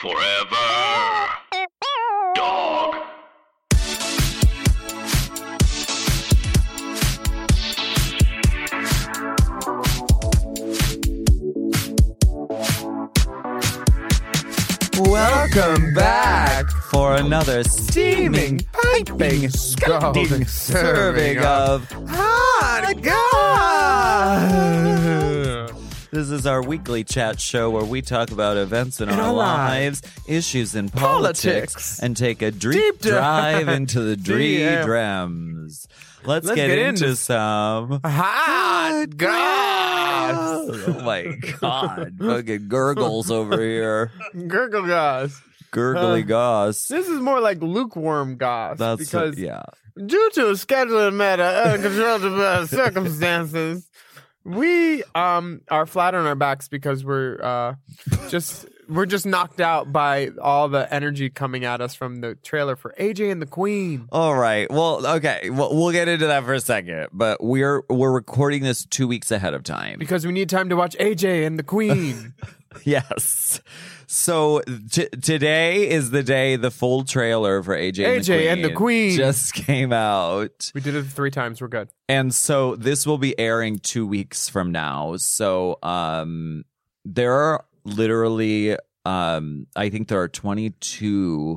Forever. Dog. Welcome back for another steaming, piping, scalding serving of Hot Goss. This is our weekly chat show where we talk about events in our lives, issues in politics, and take a deep dive into the dreams. Let's get into some Hot Goss. Oh my God. Fucking gurgles over here. Gurgle Goss. Gurgly goss. This is more like lukewarm Goss. That's because yeah. due to a scheduling matter, uncontrolled circumstances, we are flat on our backs because we're just knocked out by all the energy coming at us from the trailer for AJ and the Queen. All right. Well, okay. We'll get into that for a second, but we're recording this 2 weeks ahead of time Because we need time to watch AJ and the Queen. Yes. So today is the day the full trailer for AJ and the Queen just came out. We did it 3 times. We're good. And so this will be airing 2 weeks from now. So there are literally I think there are 22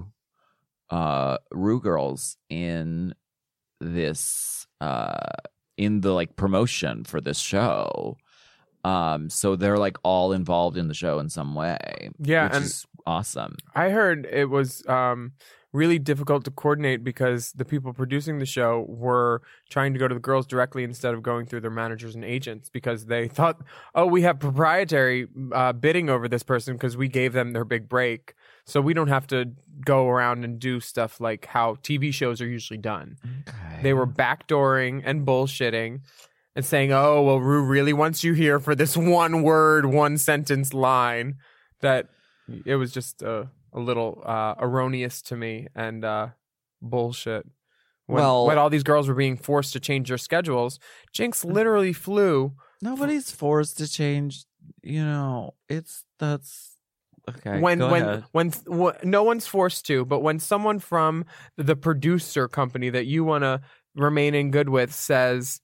Rue girls in this in the like promotion for this show. So they're like all involved in the show in some way. Yeah, which and is awesome. I heard it was really difficult to coordinate because the people producing the show were trying to go to the girls directly instead of going through their managers and agents because they thought, oh, we have proprietary bidding over this person because we gave them their big break. So we don't have to go around and do stuff like how TV shows are usually done. Okay. They were backdooring and bullshitting and saying, oh, well, Rue really wants you here for this one word, one sentence line that it was just a little erroneous to me and bullshit. When all these girls were being forced to change their schedules, Jinx literally flew. Nobody's forced to change. You know, that's okay. When go ahead. no one's forced to, but when someone from the producer company that you want to remain in good with says,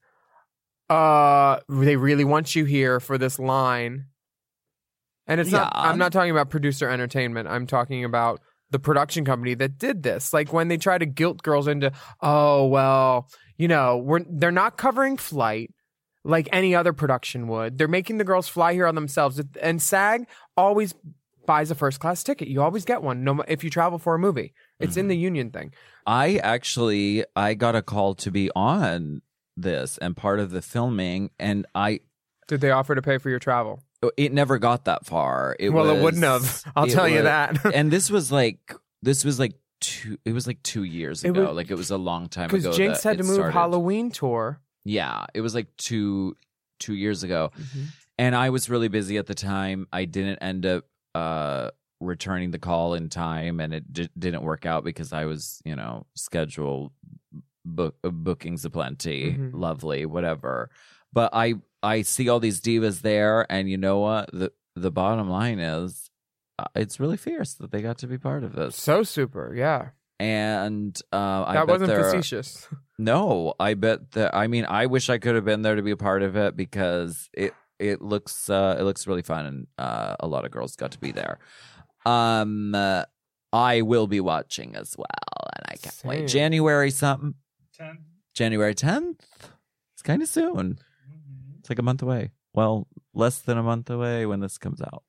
they really want you here for this line. And it's not, I'm not talking about producer entertainment. I'm talking about the production company that did this. Like when they try to guilt girls into, oh, well, you know, they're not covering flight like any other production would. They're making the girls fly here on themselves. And SAG always buys a first class ticket. You always get one if you travel for a movie. It's in the union thing. I got a call to be on this and part of the filming, and did they offer to pay for your travel? It never got that far. It wouldn't have. I'll tell you that. And this was like 2 years ago. It was a long time ago. Because Jinx had to move Halloween tour. Yeah, it was like two years ago, and I was really busy at the time. I didn't end up returning the call in time, and it didn't work out because I was, scheduled bookings aplenty, lovely, whatever. But I see all these divas there, and you know what? The bottom line is, it's really fierce that they got to be part of this. So super, yeah. And that wasn't facetious. No, I bet that. I mean, I wish I could have been there to be a part of it because it looks really fun, and a lot of girls got to be there. I will be watching as well, and I can't wait. January something. 10th. January 10th. It's kind of soon. It's like a month away. Well, less than a month away when this comes out.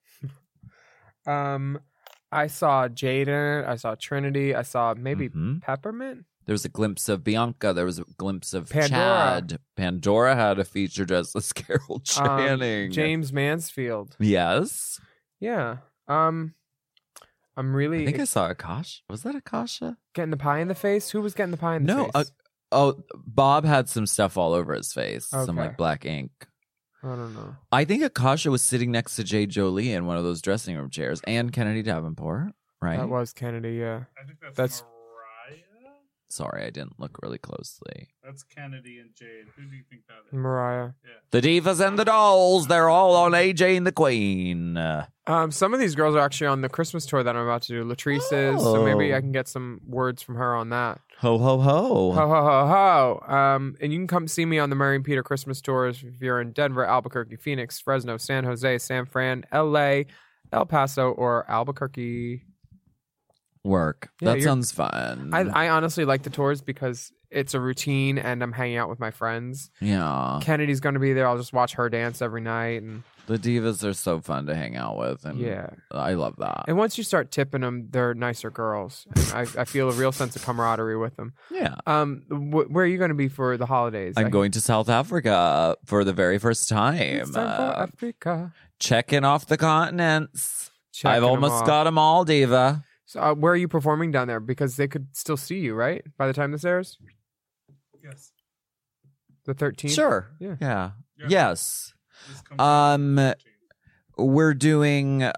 I saw Jaden. I saw Trinity. I saw maybe Peppermint. There was a glimpse of Bianca. There was a glimpse of Pandora. Chad. Pandora had a feature dressed as Carol Channing. James Mansfield. Yes. Yeah. I'm really. I think I saw Akasha. Was that Akasha? Getting the pie in the face? Who was getting the pie in the face? Bob had some stuff all over his face. Okay. Some like black ink. I don't know. I think Akasha was sitting next to Jay Jolie in one of those dressing room chairs, and Kennedy Davenport, right? That was Kennedy, yeah. I think that's That's- Mariah. Sorry, I didn't look really closely. That's Kennedy and Jade. Who do you think that is? Mariah. The Divas and the Dolls, they're all on AJ and the Queen. Some of these girls are actually on the Christmas tour that I'm about to do. Latrice is, so maybe I can get some words from her on that. Ho, ho, ho. Ho, ho, ho, ho. And you can come see me on the Murray and Peter Christmas tours if you're in Denver, Albuquerque, Phoenix, Fresno, San Jose, San Fran, LA, El Paso, or Albuquerque. Work. Yeah, That sounds fun. I honestly like the tours because it's a routine and I'm hanging out with my friends. Yeah. Kennedy's going to be there. I'll just watch her dance every night. And The Divas are so fun to hang out with. And yeah. I love that. And once you start tipping them, they're nicer girls. And I feel a real sense of camaraderie with them. Yeah. Where are you going to be for the holidays? I'm going to South Africa for the very first time. It's time for Africa. Checking off the continents. Checking I've 'em almost off. got them all, Diva. So, where are you performing down there? Because they could still see you, right? By the time this airs? Yes. The 13th? Sure. Yeah. Yeah. Yeah. Yes. This comes We're doing let's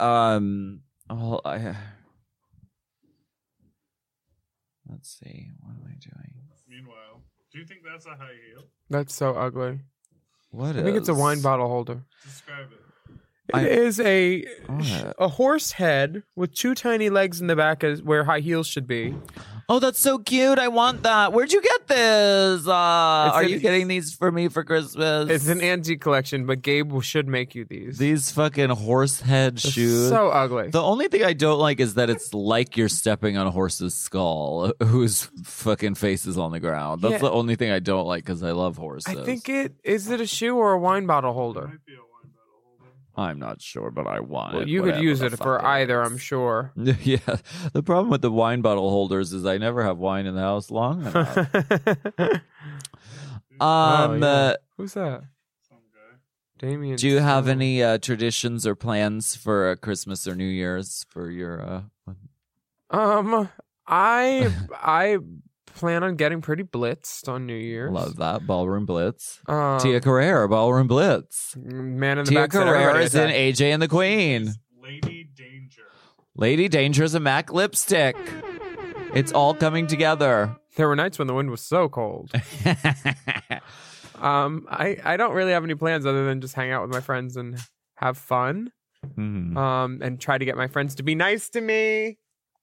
see, what am I doing? Meanwhile, do you think that's a high heel? That's so ugly. What I think it's a wine bottle holder. Describe it. It is a What? horse head with two tiny legs in the back where high heels should be. Oh, that's so cute. I want that. Where'd you get this? Are you getting these for me for Christmas? It's an antique collection, but Gabe should make you these. These fucking horse head They're shoes. so ugly. The only thing I don't like is that it's like you're stepping on a horse's skull whose fucking face is on the ground. That's Yeah. the only thing I don't like because I love horses. I think is it a shoe or a wine bottle holder? Might be a wine bottle holder. I'm not sure, but I want Well, it. you could whatever use the it fuck for either, is. I'm sure. Yeah. The problem with the wine bottle holders is I never have wine in the house long enough. Who's that? Some guy. Damien. Do you have Steele. any traditions or plans for Christmas or New Year's for your? I plan on getting pretty blitzed on New Year's. Love that ballroom blitz. Um, Tia Carrere, ballroom blitz. Man in the Tia back said Carrere everybody is in attacked. AJ and the Queen. Lady Danger. Lady Danger's a MAC lipstick. It's all coming together. There were nights when the wind was so cold. I don't really have any plans other than just hang out with my friends and have fun. Mhm. And try to get my friends to be nice to me.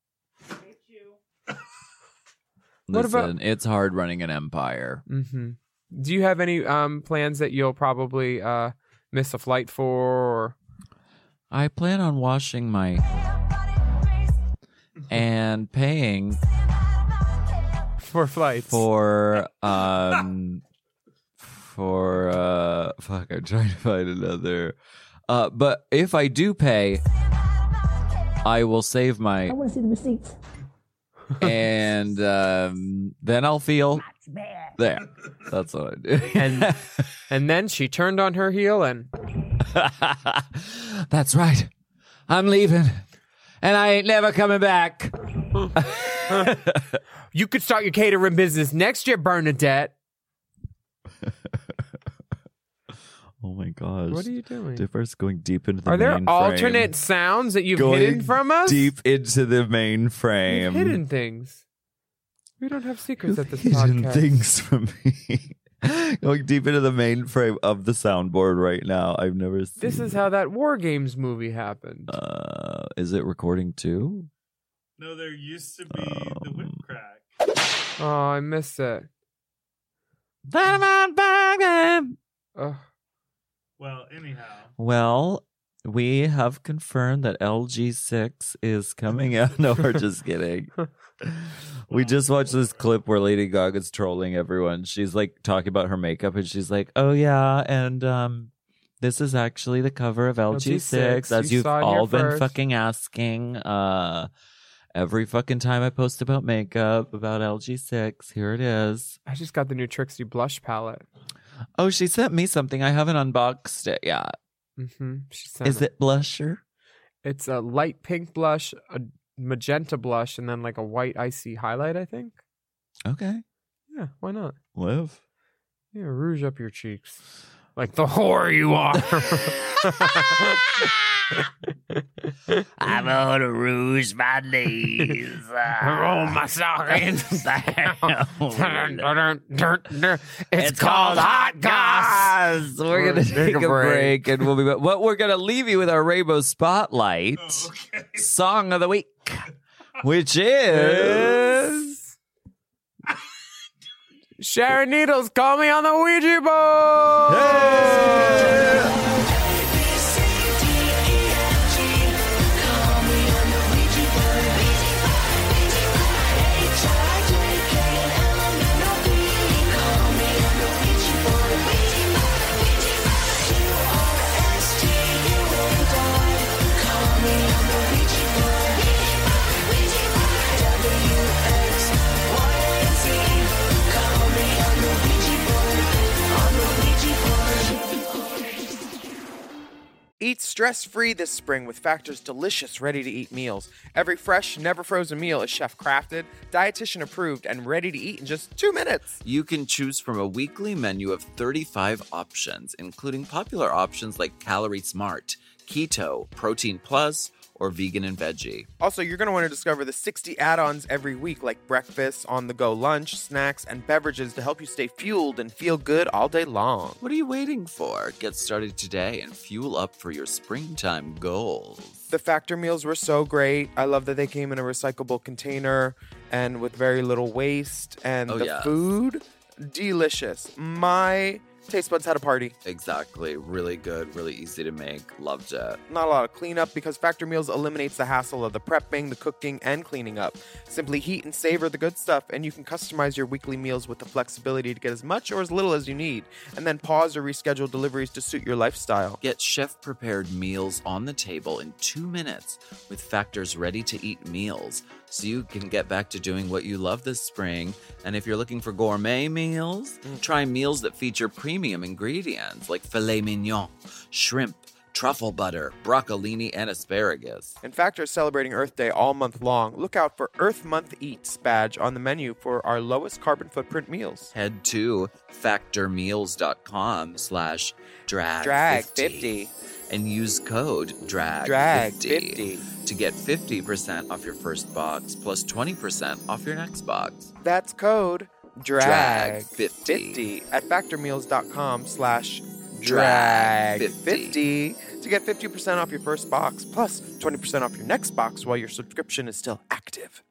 What about- Listen, it's hard running an empire. Mm-hmm. Do you have any plans that you'll probably miss a flight for? Or... I plan on washing my and paying For flights. for fuck, I'm trying to find another. But if I do pay, I will save my I want to see the receipts. and then I'll feel there. That's what I do. And then she turned on her heel and That's right. I'm leaving. And I ain't never coming back. you could start your catering business next year, Bernadette. Oh my gosh. What are you doing? Differ's going deep into the Are there mainframe. alternate sounds that you've Going hidden from us? Deep into the mainframe. You've hidden things. We don't have secrets at this hidden podcast. things from me. Going deep into the mainframe of the soundboard right now. I've never seen. This is how that War Games movie happened. Is it recording too? No, there used to be the whip crack. Oh, I missed it. Ugh. Well, anyhow. Well, we have confirmed that LG6 is coming out. No, we're just kidding. We just watched this clip where Lady Gaga's trolling everyone. She's like talking about her makeup and she's like, oh yeah, and this is actually the cover of LG6, as You you've saw it here all been first. fucking asking. Every fucking time I post about makeup, about LG6, here it is. I just got the new Trixie blush palette. Oh, she sent me something. I haven't unboxed it yet. Mm-hmm. She sent Is it blusher? It's a light pink blush, a magenta blush, and then like a white icy highlight, I think. Okay. Yeah, why not? Live. Yeah, rouge up your cheeks. Like the whore you are. I'm gonna rouge my knees. Roll my stockings down. It's called Hot Goss. We're gonna take a break, and we'll be back. But we're gonna leave you with our Rainbow Spotlight song of the week, which is Sharon Needles, Call Me on the Ouija board. Eat stress-free this spring with Factor's delicious, ready-to-eat meals. Every fresh, never-frozen meal is chef-crafted, dietitian-approved, and ready to eat in just 2 minutes. You can choose from a weekly menu of 35 options, including popular options like Calorie Smart, Keto, Protein Plus, or Vegan and Veggie. Also, you're going to want to discover the 60 add-ons every week, like breakfast, on-the-go lunch, snacks, and beverages to help you stay fueled and feel good all day long. What are you waiting for? Get started today and fuel up for your springtime goals. The Factor meals were so great. I love that they came in a recyclable container and with very little waste. And food, delicious. My taste buds had a party. Exactly. Really good, really easy to make. Loved it. Not a lot of cleanup because Factor Meals eliminates the hassle of the prepping, the cooking, and cleaning up. Simply heat and savor the good stuff, and you can customize your weekly meals with the flexibility to get as much or as little as you need, and then pause or reschedule deliveries to suit your lifestyle. Get chef-prepared meals on the table in 2 minutes with Factor's ready-to-eat meals, so you can get back to doing what you love this spring. And if you're looking for gourmet meals, try meals that feature premium ingredients like filet mignon, shrimp, truffle butter, broccolini, and asparagus. And Factor is celebrating Earth Day all month long. Look out for Earth Month Eats badge on the menu for our lowest carbon footprint meals. Head to factormeals.com/drag50 and use code DRAG50 to get 50% off your first box plus 20% off your next box. That's code DRAG50 at factormeals.com/drag50 to get 50% off your first box plus 20% off your next box while your subscription is still active.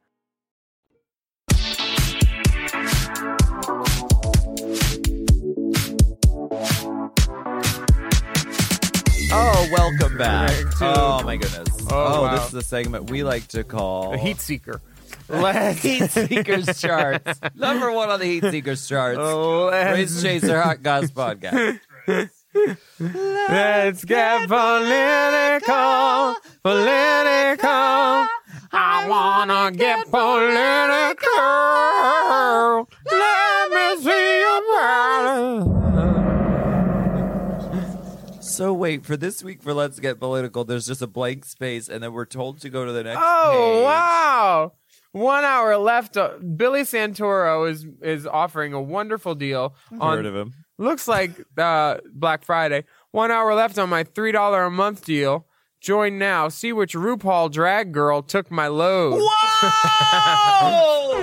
Oh, welcome back. Right, to- Oh, my goodness. Oh, wow. This is the segment we like to call A heat seeker. Heat Seekers charts. Number one on the Heat Seekers charts. Race Chaser Hot Goss podcast. Let's get political. I wanna get political. Let me see your body. So wait, for this week for Let's Get Political, there's just a blank space, and then we're told to go to the next Oh, page. wow. 1 hour left. Billy Santoro is offering a wonderful deal. Heard of him. Looks like Black Friday. 1 hour left on my $3 a month deal. Join now. See which RuPaul drag girl took my load. Whoa!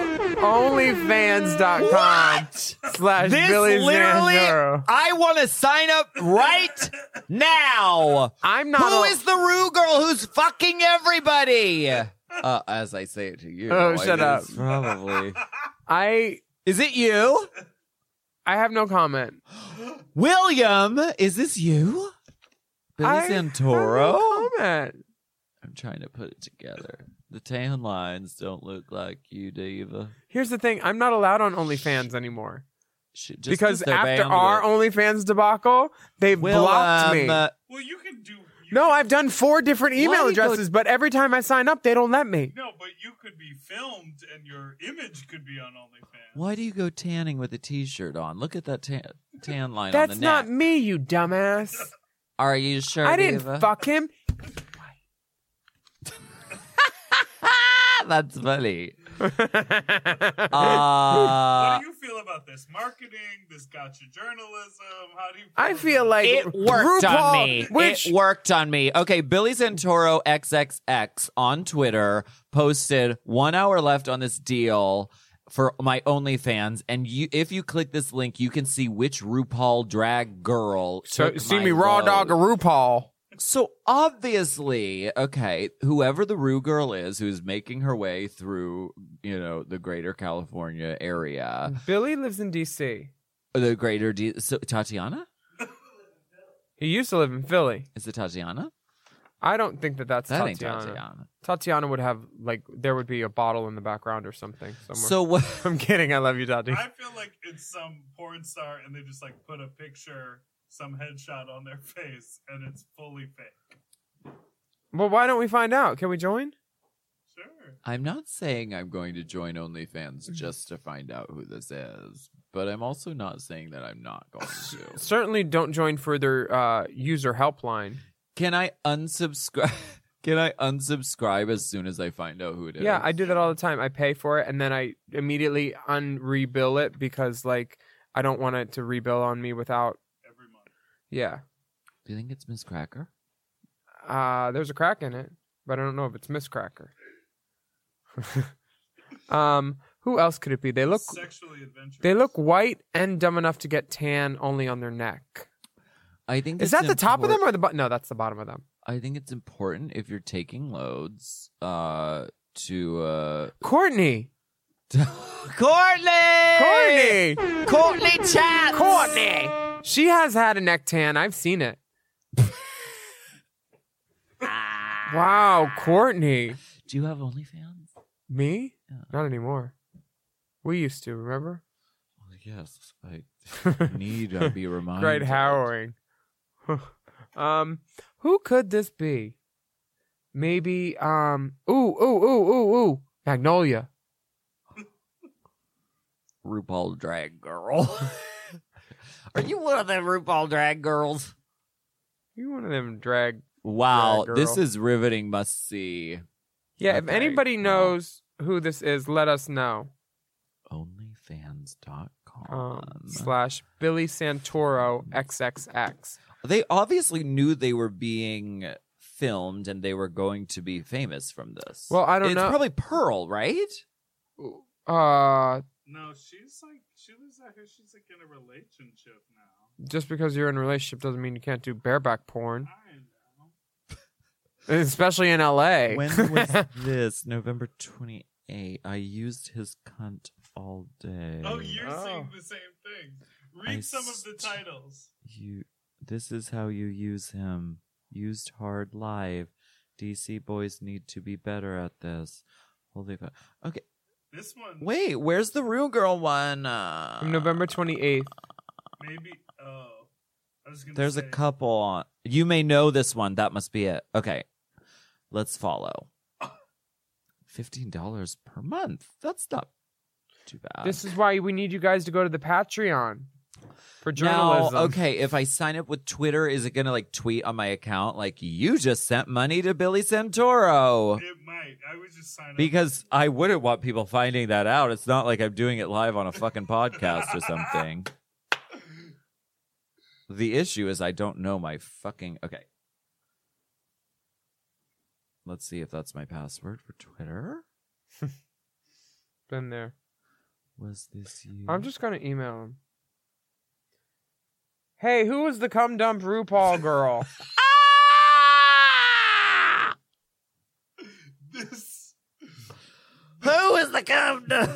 Onlyfans.com/Billy Santoro. I want to sign up right now. I'm not. Who is the Rue girl who's fucking everybody? As I say it to you. Oh, shut up. Probably. Is it you? I have no comment. William, is this you? Billy Santoro? No comment. I'm trying to put it together. The tan lines don't look like you, Diva. Here's the thing. I'm not allowed on OnlyFans anymore. Just Because they're after banned our with- OnlyFans debacle, they've blocked me. Well, you can do. No, I've done 4 different Why email do you go- addresses, but every time I sign up, they don't let me. No, but you could be filmed and your image could be on OnlyFans. Why do you go tanning with a t-shirt on? Look at that tan line That's on the not neck. me, you dumbass. Are you sure, I didn't Diva? fuck him. That's funny. What Uh, do you feel about this marketing, this gotcha journalism? How do you? I feel like it worked RuPaul, on me. Which It worked on me. Okay, Billy Santoro XXX on Twitter posted 1 hour left on this deal for my OnlyFans, and if you click this link, you can see which RuPaul drag girl. so, took see my me raw load. dog a RuPaul. So obviously, okay, whoever the Rue girl is who's making her way through, the greater California area, Billy lives in D.C. the greater so Tatiana? He used to live in Philly. Is it Tatiana? I don't think that's That ain't Tatiana. Tatiana. Tatiana would have there would be a bottle in the background or something somewhere. So what? I'm kidding. I love you, Tati. I feel like it's some porn star, and they just like put a picture, some headshot on their face, and it's fully fake. Well, why don't we find out? Can we join? Sure. I'm not saying I'm going to join OnlyFans just to find out who this is, but I'm also not saying that I'm not going to. Certainly don't join further user helpline. Can I unsubscribe? Can I unsubscribe as soon as I find out who it is? Yeah, I do that all the time. I pay for it and then I immediately unrebill it because I don't want it to rebill on me without. Every month. Yeah. Do you think it's Miss Cracker? There's a crack in it, but I don't know if it's Miss Cracker. Who else could it be? They look Sexually adventurous. They look white and dumb enough to get tan only on their neck. I think Is that the top of them or the bottom? No, that's the bottom of them. I think it's important if you're taking loads to Courtney! Courtney! Courtney! Chat! Courtney! She has had a neck tan. I've seen it. Wow, Courtney. Do you have OnlyFans? Me? Yeah. Not anymore. We used to, remember? Well, yes, I need to be reminded. Great harrowing. Who could this be? Maybe, ooh. Magnolia. RuPaul drag girl. Are you one of them RuPaul drag girls? You one of them drag. Wow, Drag this girl. is riveting. Must see. Yeah, if Okay, anybody well. knows who this is, let us know. Onlyfans.com. / Billy Santoro XXX. They obviously knew they were being filmed and they were going to be famous from this. Well, I don't know. It's probably Pearl, right? No, she lives out here. She's like in a relationship now. Just because you're in a relationship doesn't mean you can't do bareback porn, I know. especially in LA. When was this? November 28. I used his cunt all day. Oh, you're saying the same thing. Read some of the titles. This is how you use him. Used hard live. DC boys need to be better at this. Holy fuck. Okay. This one. Wait, where's the real girl one? From November 28th. Maybe. Oh. I was gonna There's say, a couple on. You may know this one. That must be it. Okay. Let's follow. $15 per month. That's not too bad. This is why we need you guys to go to the Patreon for now, journalism. okay, if I sign up with Twitter, is it going to tweet on my account you just sent money to Billy Santoro? It might. I would just sign up. Because I wouldn't want people finding that out. It's not like I'm doing it live on a fucking podcast or something. The issue is I don't know my fucking... Okay. Let's see if that's my password for Twitter. Been there. Was this you? I'm just going to email him. Hey, who was the cum dump RuPaul girl? This. Who is the cum dump?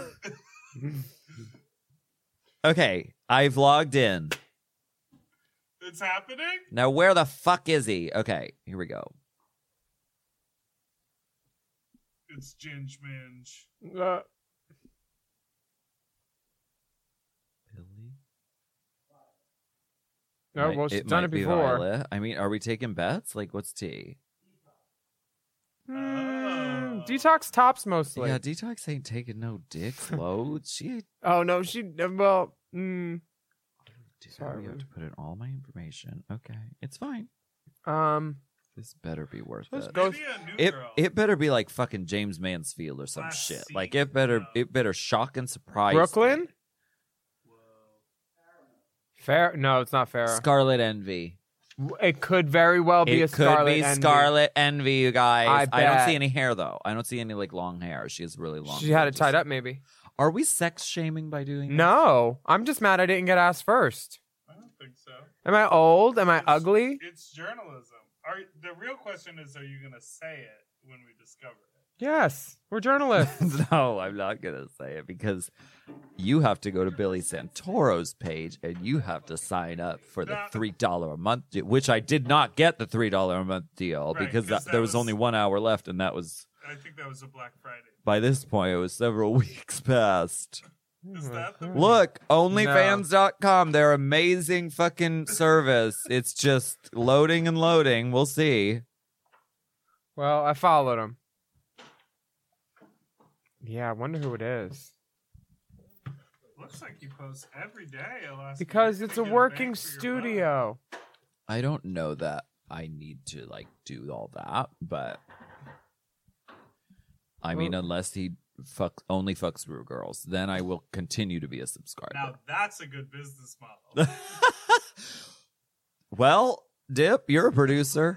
Okay, I've logged in. It's happening? Now, where the fuck is he? Okay, here we go. It's Ginge Minge. Uh, Billy? no, well, she's done might it be before. Violet. I mean, are we taking bets? What's tea? Detox tops mostly. Yeah, Detox ain't taking no dicks loads. She... Oh, no, she, well, Sorry, Sorry. we have to put in all my information. Okay, it's fine. This better be worth Let's it. go. Maybe a new It girl. it better be like fucking James Mansfield or some Last shit. season, Like it better though. shock and surprise. Brooklyn? me. Fair? No, it's not Farrah. Scarlet Envy. It could very well be a It could Scarlet be Envy. Scarlet Envy, you guys. I don't bet. see any hair though. I don't see any like long hair. She has really long. She had hair. it tied up, maybe. Are we sex shaming by doing this? No, I'm just mad I didn't get asked first. I don't think so. Am I old? Am I ugly? It's journalism. The real question is, are you going to say it when we discover it? Yes, we're journalists. No, I'm not gonna say it because you have to go to Billy Santoro's page and you have to sign up for the $3 a month, which I did not get the $3 a month deal Right, because 'cause that there was was- only 1 hour left, and that was I think that was a Black Friday. by this point it was several weeks past. Is that the Look, OnlyFans.com, their amazing fucking service. It's just loading and loading. We'll see. Well, I followed him. Yeah, I wonder who it is. Looks like you post every day. Because it's a working studio. I don't know that I need to like do all that, but I mean, unless he only fucks real girls, then I will continue to be a subscriber. Now that's a good business model. Well, Dip, you're a producer.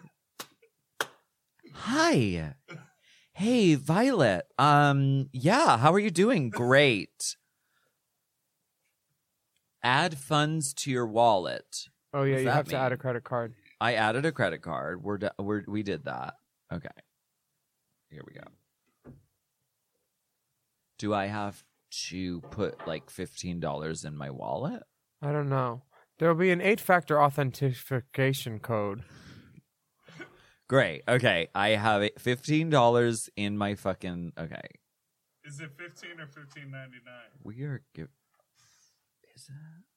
Hi. Hey, Violet. Yeah, how are you doing? Great. Add funds to your wallet. Oh yeah, What's you that have to add a mean? credit card. I added a credit card. We did that. Okay. Here we go. Do I have to put like $15 in my wallet? I don't know. There will be an 8-factor authentication code. Great. Okay. I have $15 in my fucking. Okay. Is it 15 or 15.99? We are. Is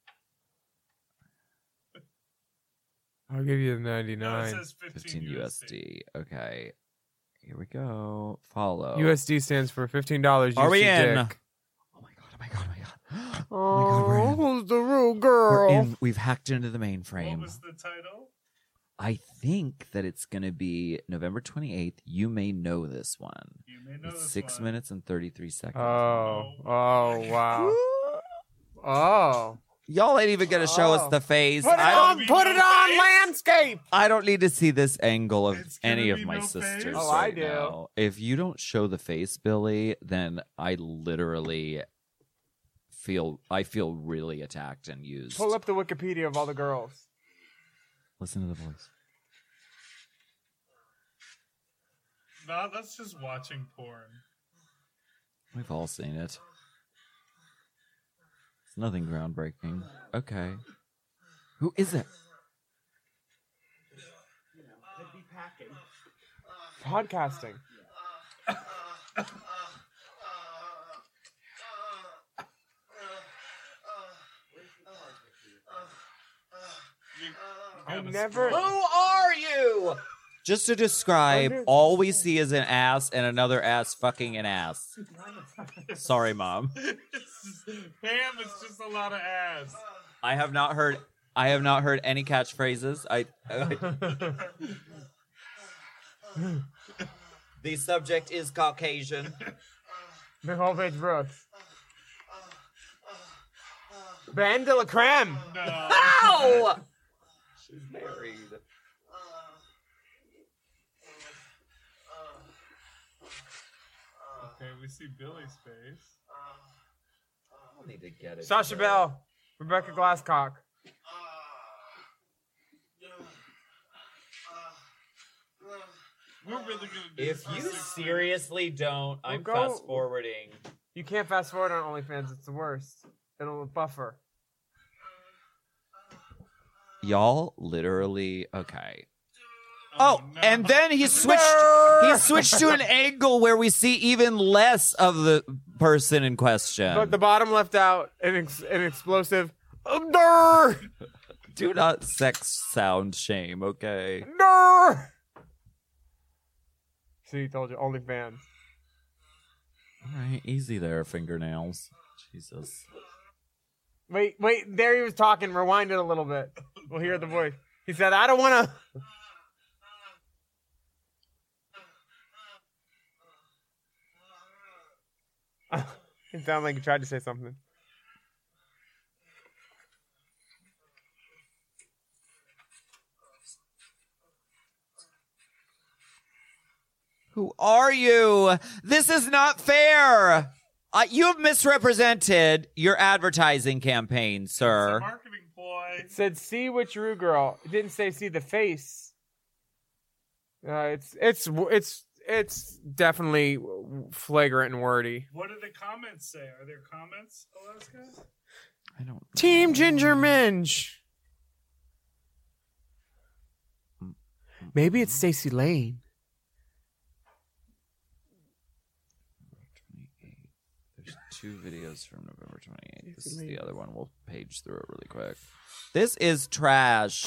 that I'll give you the No, it 99. says 15 USD? Okay. Here we go. Follow. USD stands for $15. Are we USD in? dick. Oh my god. Oh my god. Oh my god. Oh, we're in. who's the real We're girl? in. We've hacked into the What mainframe. was the title? I think that it's going to be November 28th. You may know this one. You may know It's this 6 one. minutes and 33 seconds. Oh, wow. Oh. Y'all ain't even going to show us Oh. the face. Put it I don't, on, put it on landscape. I don't need to see this angle of It's gonna any of be my no sisters. face? Oh, I right do. now. If you don't show the face, Billy, then I literally feel really attacked and used. Pull up the Wikipedia of all the girls. Listen to the voice. No, that's just watching porn. We've all seen it. It's nothing groundbreaking. Okay. Who is it? Podcasting. I Gotta never. Who are you? Just to describe, all we see is an ass and another ass fucking an ass. Sorry, Mom. Pam, it's just a lot of ass. I have not heard any catchphrases. The subject is Caucasian. Nicole Page Brooks. Ben de la Creme. No. Ow! She's married. Okay, we see Billy's face. I need to get it. Sasha Bell. Rebecca Glasscock. We're really gonna do If this you for 6 seriously don't, I'm go- fast forwarding. You can't fast forward on OnlyFans. It's the worst. It'll buffer. Y'all literally okay. Oh, Oh, no. and then he switched. He switched to an angle where we see even less of the person in question. But the bottom left out an explosive. Durr! Do not sex sound shame, okay? Durr! See, told you, OnlyFans. All right, easy there, fingernails. Jesus. Wait, there he was talking. Rewind it a little bit. We'll hear the voice. He said, I don't want to. It sounded like you tried to say something. Who are you? This is not fair. You have misrepresented your advertising campaign, It's a sir. marketing ploy. It said, "See which Rue girl." It didn't say, "See the face." It's definitely flagrant and wordy. What do the comments say? Are there comments, Alaska? I don't. Team Ginger Minge. Maybe it's Stacey Lane. There's 2 videos from November 28th. This is the other one. We'll page through it really quick. This is trash.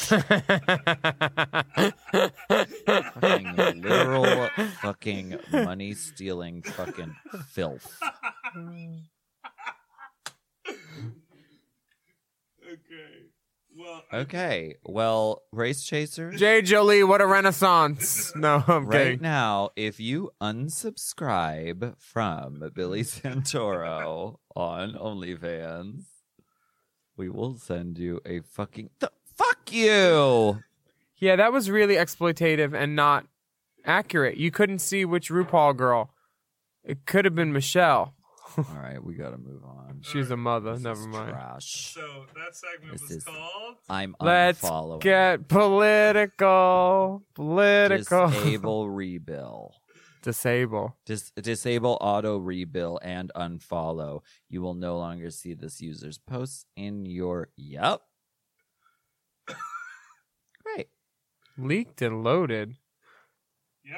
Fucking literal fucking money stealing fucking filth. Okay. Well, Race Chasers. Jay Jolie, what a renaissance. No, I'm Right kidding. now, if you unsubscribe from Billy Santoro on OnlyFans, we will send you a fucking... fuck you! Yeah, that was really exploitative and not accurate. You couldn't see which RuPaul girl. It could have been Michelle. All right, we gotta move on. She's a mother. This Never is mind. trash. So that segment This was is- called I'm Let's unfollowing. get political. Political. Disable rebill. Disable. Disable auto rebill and unfollow. You will no longer see this user's posts in your... Yep. Great. Leaked and loaded. yeah.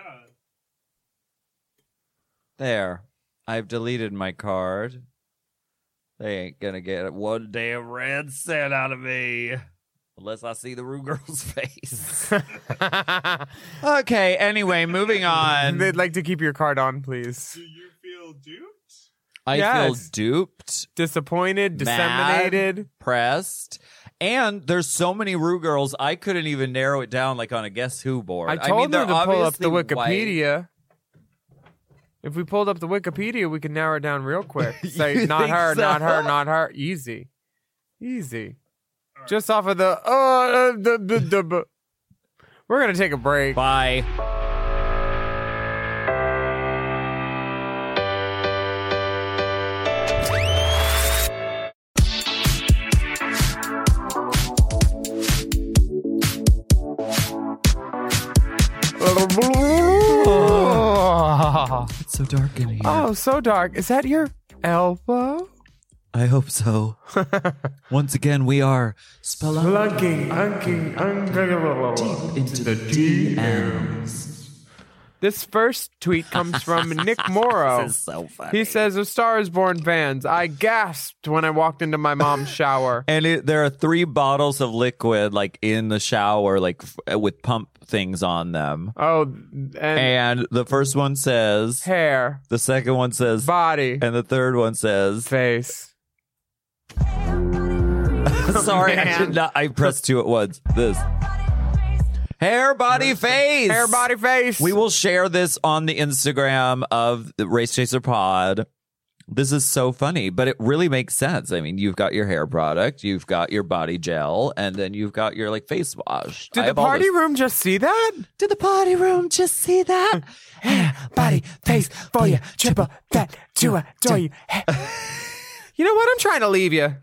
There. I've deleted my card. They ain't gonna get one damn red cent out of me. Unless I see the Rue Girl's face. Okay, anyway, moving on. They'd like to keep your card on, please. Do you feel duped? I Yes. feel duped, Disappointed, Mad. disseminated. pressed, and there's so many Rue Girls, I couldn't even narrow it down like on a Guess Who board. I told they're them to pull up the obviously white. Wikipedia. If we pulled up the Wikipedia, we could narrow it down real quick. Say, You not think her, so? not her, not her. Easy. Easy. right. Just off of the... We're going to take a break. Bye. It's so dark in here. Oh, so dark. Is that your elbow? I hope so. Once again, we are Lunking, into the DMs. This first tweet comes from Nick Morrow. This is so funny. He says, "A Star is Born fans, I gasped when I walked into my mom's shower." And there are 3 bottles of liquid, like in the shower, like with pump things on them. Oh, and And the first one says, hair, the second one says, body, and the third one says, face. sorry, I Man. did not. I pressed 2 at once. This. Hair, body, face. Hair, body, face. We will share this on the Instagram of the Race Chaser Pod. This is so funny, but it really makes sense. I mean, you've got your hair product, you've got your body gel, and then you've got your like face wash. I Did the have all party this- room just see that? Did the party room just see that? Hair, body, face, for you, triple that to adore you. You know what? I'm trying to leave you.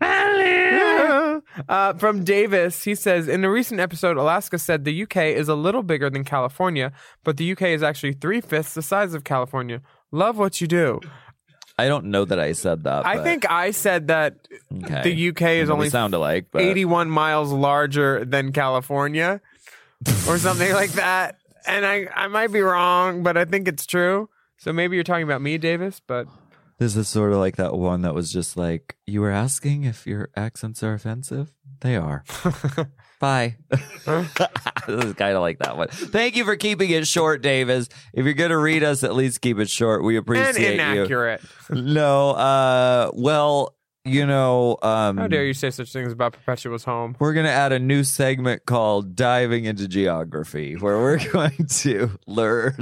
From Davis, he says, in a recent episode, Alaska said the UK is a little bigger than California, but the UK is actually 3/5 the size of California. Love what you do. I don't know that I said that. I but- think I said that okay. the UK is We only sound alike, but 81 miles larger than California or something like that. And I might be wrong, but I think it's true. So maybe you're talking about me, Davis, but this is sort of like that one that was just like, you were asking if your accents are offensive? They are. Bye. This is kind of like that one. Thank you for keeping it short, Davis. If you're going to read us, at least keep it short. We and appreciate inaccurate. you. No, well, you know, How dare you say such things about Perpetua's home? we're going to add a new segment called Diving into Geography, where we're going to learn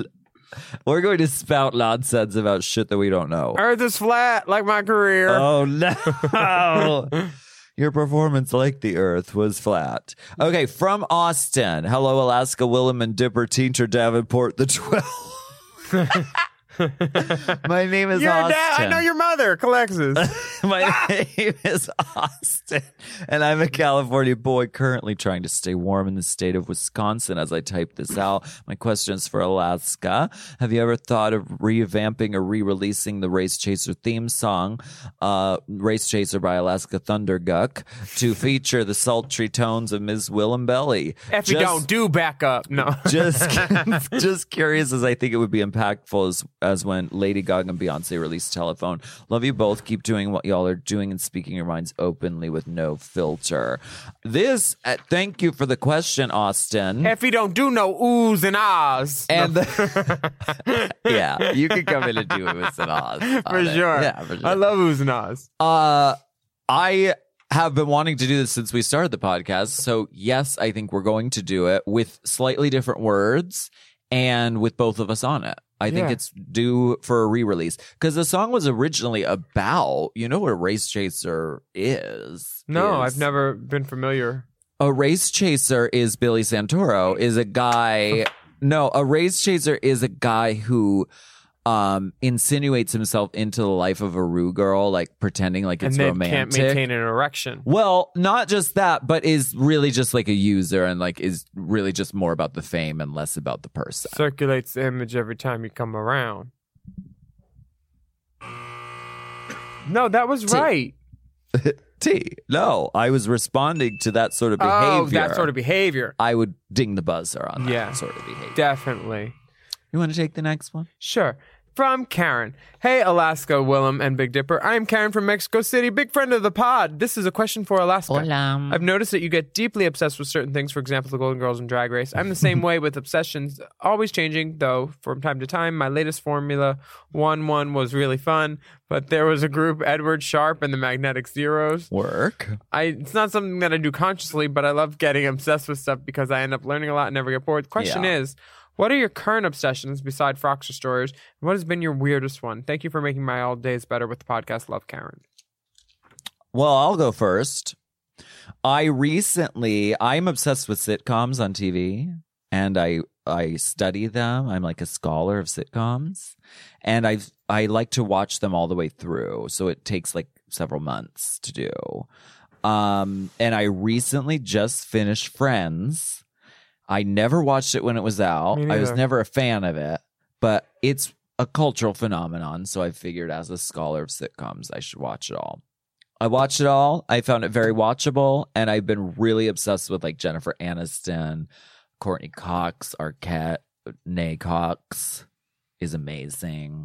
We're going to spout nonsense about shit that we don't know. Earth is flat, like my career. Oh, no. Your performance, like the Earth, was flat. Okay, from Austin. Hello, Alaska, Willem and Dipper, Teacher Davenport, the 12. My name is Your Austin. dad, I know your mother, Alexis. My name is Austin, and I'm a California boy currently trying to stay warm in the state of Wisconsin as I type this out. My question is for Alaska. Have you ever thought of revamping or re-releasing the Race Chaser theme song, Race Chaser by Alaska Thunderguck, to feature the sultry tones of Ms. Willem Belly? If you don't do back up, no. Just curious, as I think it would be impactful as when Lady Gaga and Beyonce released Telephone. Love you both. Keep doing what y'all are doing and speaking your minds openly with no filter. Thank you for the question, Austin. If you don't do no oohs and ahs. And yeah, you can come in and do it with an ahs. For sure. Yeah, for sure. I love oohs and ahs. I have been wanting to do this since we started the podcast. So yes, I think we're going to do it with slightly different words and with both of us on it. I think it's due for a re-release because the song was originally about, you know what a race chaser is? No, I've never been familiar. A race chaser is Billy Santoro, is a guy. No, a race chaser is a guy who insinuates himself into the life of a Rue girl, like pretending like it's and then romantic. can't maintain an erection. Well, not just that, but is really just like a user and like is really just more about the fame and less about the person. Circulates the image every time you come around. No, that was right. No, I was responding to that sort of behavior. Oh, that sort of behavior. I would ding the buzzer on that Yeah. sort of behavior. Definitely. You want to take the next one? Sure. From Karen. Hey, Alaska, Willem, and Big Dipper. I'm Karen from Mexico City, big friend of the pod. This is a question for Alaska. Hola. I've noticed that you get deeply obsessed with certain things, for example, the Golden Girls and Drag Race. I'm the same way with obsessions, always changing, though, from time to time. My latest Formula 1 was really fun, but there was a group, Edward Sharp and the Magnetic Zeros. Work. It's not something that I do consciously, but I love getting obsessed with stuff because I end up learning a lot and never get bored. The question is, what are your current obsessions beside Frockster Stories? And what has been your weirdest one? Thank you for making my all days better with the podcast. Love, Karen. Well, I'll go first. I'm obsessed with sitcoms on TV, and I study them. I'm like a scholar of sitcoms, and I like to watch them all the way through. So it takes like several months to do. And I recently just finished Friends. I never watched it when it was out. Me I was neither. never a fan of it, but it's a cultural phenomenon. So I figured as a scholar of sitcoms, I should watch it all. I watched it all. I found it very watchable, and I've been really obsessed with like Jennifer Aniston, Courtney Cox, Arquette, Nay Cox is amazing.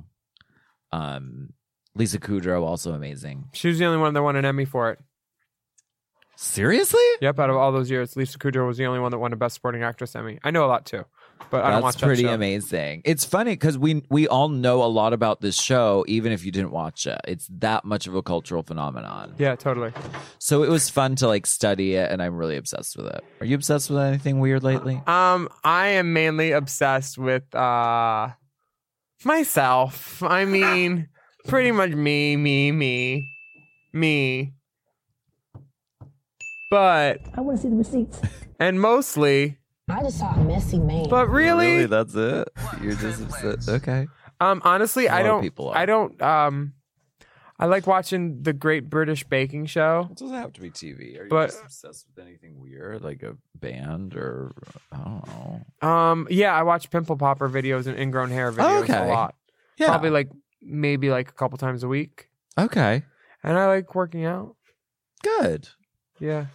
Lisa Kudrow, also amazing. She was the only one that won an Emmy for it. Seriously? Yep, out of all those years, Lisa Kudrow was the only one that won a Best Supporting Actress Emmy. I know a lot too, but I don't watch That's that pretty show. amazing. It's funny because we all know a lot about this show, even if you didn't watch it. It's that much of a cultural phenomenon. Yeah, totally. So it was fun to like study it, and I'm really obsessed with it. Are you obsessed with anything weird lately? I am mainly obsessed with myself. I mean, pretty much me. But I want to see the receipts. and mostly, I just saw a messy man. but really, That's it? You're just upset. Okay. honestly, I lot of don't. people are. I don't. I like watching the Great British Baking Show. It doesn't have to be TV. Are you But- just obsessed with anything weird, like a band or I don't know? Yeah, I watch pimple popper videos and ingrown hair videos Okay. a lot. Yeah. Probably maybe a couple times a week. Okay. And I like working out. Good. Yeah.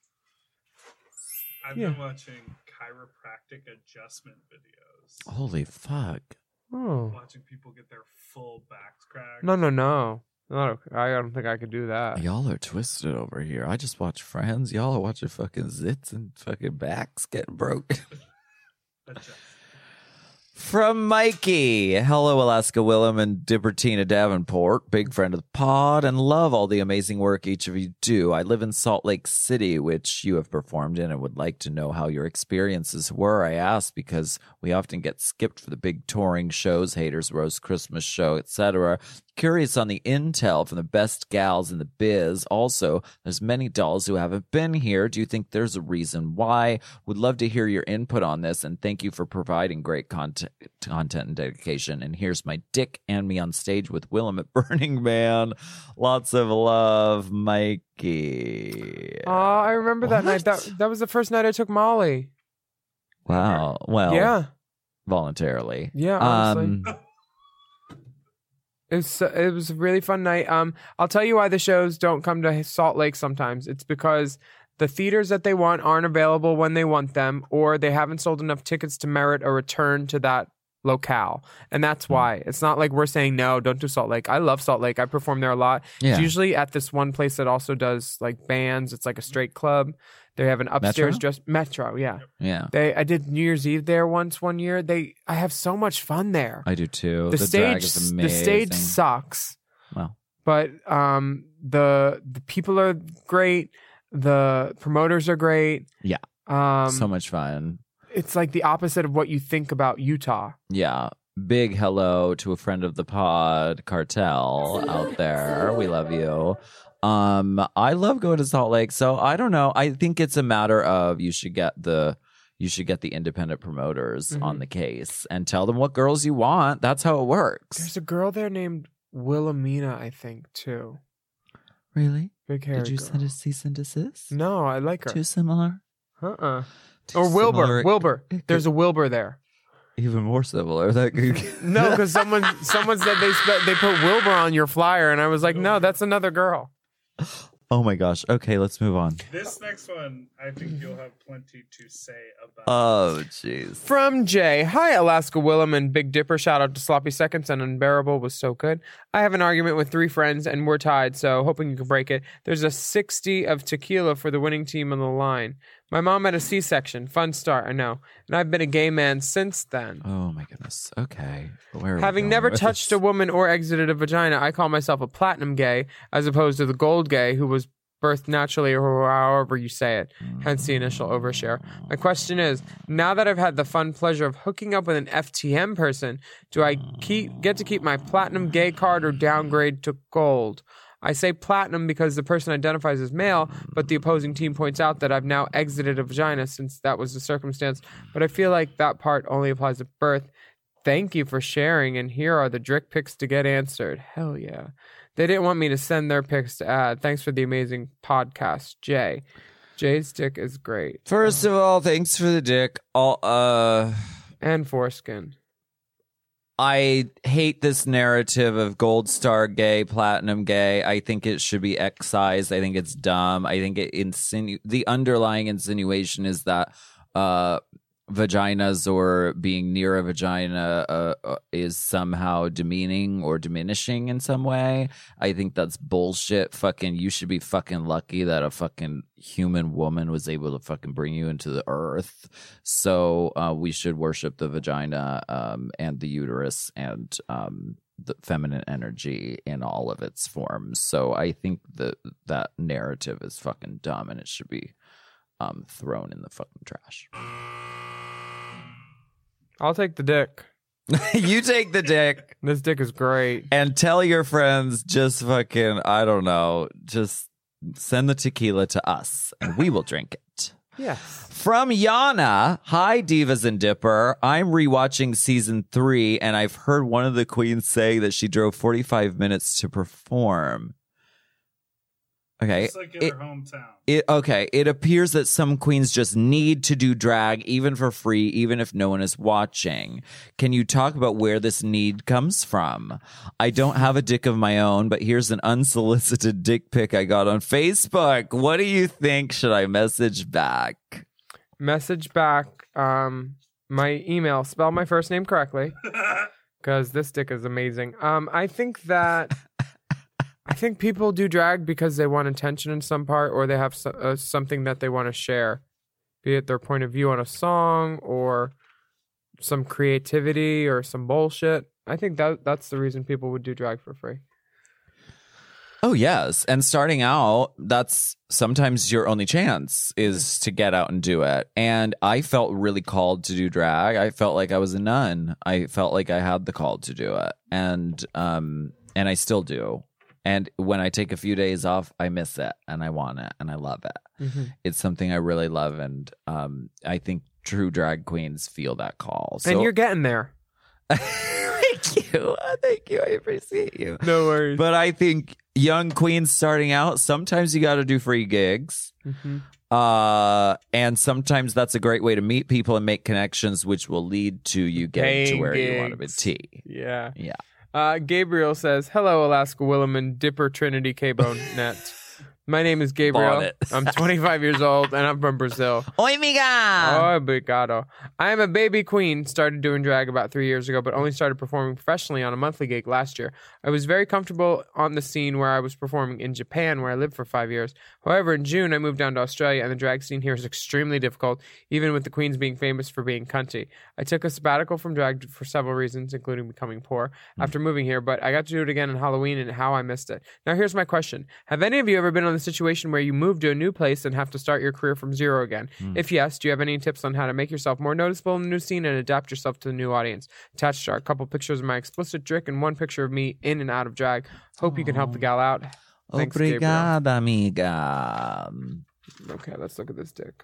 I've Yeah. been watching chiropractic adjustment videos. Holy fuck. Oh. Watching people get their full backs cracked. No. I don't think I could do that. Y'all are twisted over here. I just watch Friends. Y'all are watching fucking zits and fucking backs getting broken. Adjust. From Mikey. Hello, Alaska Willem and Dippertina Davenport. Big friend of the pod and love all the amazing work each of you do. I live in Salt Lake City, which you have performed in, and would like to know how your experiences were. I ask because we often get skipped for the big touring shows, Haters Roast, Christmas show, etc. Curious on the intel from the best gals in the biz. Also, there's many dolls who haven't been here. Do you think there's a reason why? Would love to hear your input on this, and thank you for providing great content and dedication. And here's my dick and me on stage with Willem at Burning Man. Lots of love, Mikey. I remember that night. That was the first night I took Molly. Wow. Well, Yeah. voluntarily. Yeah, honestly. It was a really fun night. I'll tell you why the shows don't come to Salt Lake sometimes. It's because the theaters that they want aren't available when they want them, or they haven't sold enough tickets to merit a return to that locale. And that's why. It's not like we're saying, no, don't do Salt Lake. I love Salt Lake. I perform there a lot. Yeah. It's usually at this one place that also does like bands. It's like a straight club. They have an upstairs Metro, yeah. Yeah. I did New Year's Eve there one year. I have so much fun there. I do too. The drag stage is the amazing. stage sucks. Well, But the people are great. The promoters are great. Yeah. Um, so much fun. it's like the opposite of what you think about Utah. Yeah. Big hello to a friend of the pod, Cartel, out there. We love you. I love going to Salt Lake, so I don't know. I think it's a matter of you should get the independent promoters on the case and tell them what girls you want. That's how it works. There's a girl there named Wilhelmina, I think, too. Really? Big hair. Did you send a cease and desist? No, I like her. Too similar? Or Too Wilbur. similar. Wilbur. There's a Wilbur there. Even more similar. That could... No, because someone said they put Wilbur on your flyer, and I was like, no, that's another girl. Oh my gosh. Okay, let's move on. This next one, I think you'll have plenty to say about. Oh, jeez. From Jay. Hi, Alaska Willem and Big Dipper. Shout out to Sloppy Seconds and Unbearable was so good. I have an argument with 3 friends and we're tied, so hoping you can break it. There's a 60 of tequila for the winning team on the line. My mom had a C-section. Fun start, I know. And I've been a gay man since then. Oh my goodness. Okay. Where are we Having going never with touched this? a woman or exited a vagina, I call myself a platinum gay as opposed to the gold gay who was birthed naturally or however you say it, hence the initial overshare. My question is, now that I've had the fun pleasure of hooking up with an FTM person, do I get to keep my platinum gay card or downgrade to gold? I say platinum because the person identifies as male, but the opposing team points out that I've now exited a vagina since that was the circumstance, but I feel like that part only applies at birth. Thank you for sharing, and here are the Drick pics to get answered. Hell yeah. They didn't want me to send their pics to add. Thanks for the amazing podcast, Jay. Jay's dick is great. First of all, thanks for the dick. And foreskin. I hate this narrative of gold star gay, platinum gay. I think it should be excised. I think it's dumb. I think the underlying insinuation is that vaginas or being near a vagina is somehow demeaning or diminishing in some way. I think that's bullshit. Fucking, you should be fucking lucky that a fucking human woman was able to fucking bring you into the earth. So we should worship the vagina and the uterus and the feminine energy in all of its forms. So I think that narrative is fucking dumb and it should be thrown in the fucking trash. I'll take the dick. You take the dick This dick is great. and tell your friends just fucking, I don't know, just send the tequila to us and we will drink it. Yes. From Yana, hi Divas and Dipper. I'm rewatching season 3 and I've heard one of the queens say that she drove 45 minutes to perform. Okay. It's like in her hometown. It appears that some queens just need to do drag even for free, even if no one is watching. Can you talk about where this need comes from? I don't have a dick of my own, but here's an unsolicited dick pic I got on Facebook. What do you think? Should I message back? Message back my email. Spell my first name correctly. Because this dick is amazing. I think people do drag because they want attention in some part or they have something that they want to share, be it their point of view on a song or some creativity or some bullshit. I think that's the reason people would do drag for free. Oh, yes. And starting out, that's sometimes your only chance is to get out and do it. And I felt really called to do drag. I felt like I was a nun. I felt like I had the call to do it. And I still do. And when I take a few days off, I miss it and I want it and I love it. Mm-hmm. It's something I really love. And I think true drag queens feel that call. So, And you're getting there. Thank you. Thank you. I appreciate you. No worries. But I think young queens starting out, sometimes you got to do free gigs. Mm-hmm. And sometimes that's a great way to meet people and make connections, which will lead to you getting to Paying where you want to gigs. be. Yeah. Yeah. Gabriel says, hello, Alaska Willem and Dipper Trinity K-Bone Net. My name is Gabriel. Bought it. I'm 25 years old and I'm from Brazil. Oi, miga! Oh, obrigado. I am a baby queen, started doing drag about 3 years ago, but only started performing professionally on a monthly gig last year. I was very comfortable on the scene where I was performing in Japan, where I lived for 5 years. However, in June, I moved down to Australia, and the drag scene here is extremely difficult, even with the queens being famous for being cunty. I took a sabbatical from drag for several reasons, including becoming poor, after moving here, but I got to do it again on Halloween, and how I missed it. Now, here's my question. Have any of you ever been in the situation where you move to a new place and have to start your career from zero again? If yes, do you have any tips on how to make yourself more noticeable in the new scene and adapt yourself to the new audience? Attached are a couple pictures of my explicit trick and one picture of me in and out of drag. Hope you can help the gal out. Thanks, Gabriel. Obrigada, amiga. Okay, let's look at this dick.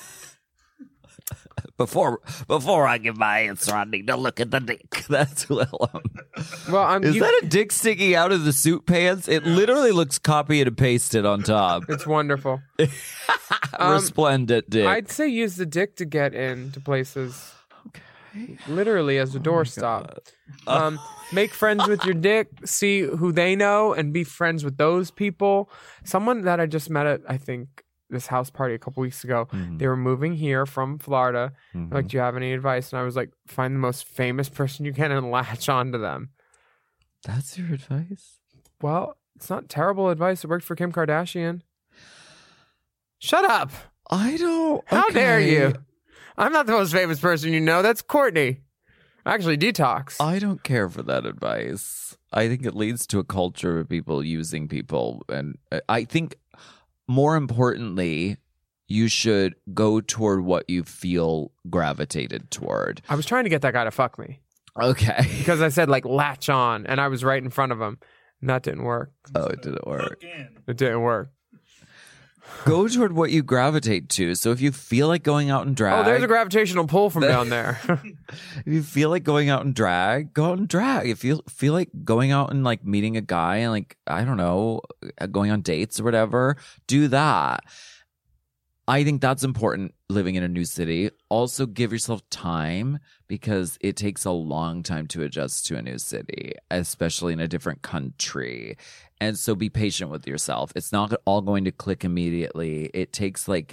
Before I give my answer, I need to look at the dick. That's Willem. Well, Is that a dick sticking out of the suit pants? It literally looks copied and pasted on top. It's wonderful. Resplendent dick. I'd say use the dick to get into places. Okay. Literally as a doorstop. Make friends with your dick, see who they know, and be friends with those people. Someone that I just met at, I think, this house party a couple weeks ago, they were moving here from Florida. Like, do you have any advice? And I was like, find the most famous person you can and latch onto them. That's your advice? Well, it's not terrible advice. It worked for Kim Kardashian. Shut up. I don't. How dare okay. you? I'm not the most famous person you know. That's Courtney. Actually, Detox. I don't care for that advice. I think it leads to a culture of people using people. And I think more importantly, you should go toward what you feel gravitated toward. I was trying to get that guy to fuck me. Okay. Because I said, like, latch on, and I was right in front of him. And that didn't work. Oh, it didn't work. Hook in. It didn't work. Go toward what you gravitate to. So if you feel like going out and drag. Oh, there's a gravitational pull from down there. If you feel like going out and drag, go out and drag. If you feel like going out and like meeting a guy and like, I don't know, going on dates or whatever, do that. I think that's important living in a new city. Also give yourself time because it takes a long time to adjust to a new city, especially in a different country. And so be patient with yourself. It's not all going to click immediately. It takes like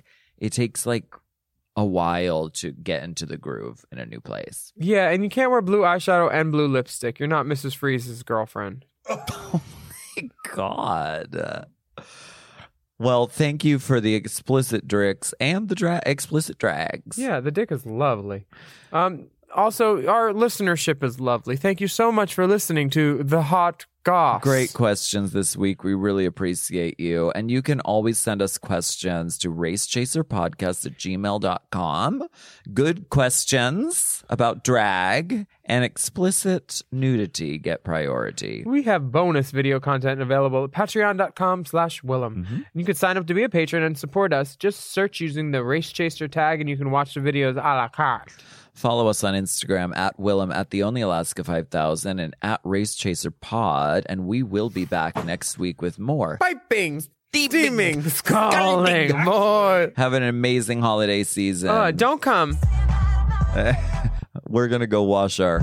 a while to get into the groove in a new place. Yeah, and you can't wear blue eyeshadow and blue lipstick. You're not Mrs. Freeze's girlfriend. Oh my God. Well, thank you for the explicit dicks and the explicit drags. Yeah, the dick is lovely. Also, our listenership is lovely. Thank you so much for listening to The Hot Goss. Great questions this week. We really appreciate you. And you can always send us questions to racechaserpodcast@gmail.com. Good questions about drag and explicit nudity get priority. We have bonus video content available at patreon.com/Willem. And you can sign up to be a patron and support us. Just search using the Race Chaser tag and you can watch the videos a la carte. Follow us on Instagram at Willem at the Only Alaska 5000 and at Race Chaser Pod. And we will be back next week with more. Piping, steaming, scalding, more. Have an amazing holiday season. Don't come. We're going to go wash our...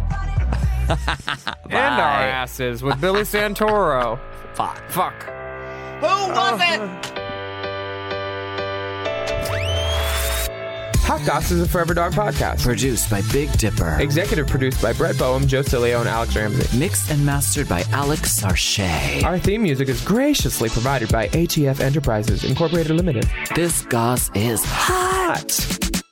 And our asses with Billy Santoro. Fuck. Who was it? Hot Goss is a Forever Dog podcast. Produced by Big Dipper. Executive produced by Brett Boehm, Joe Cilio, and Alex Ramsey. Mixed and mastered by Alex Sarche. Our theme music is graciously provided by ATF Enterprises, Incorporated Limited. This goss is Hot.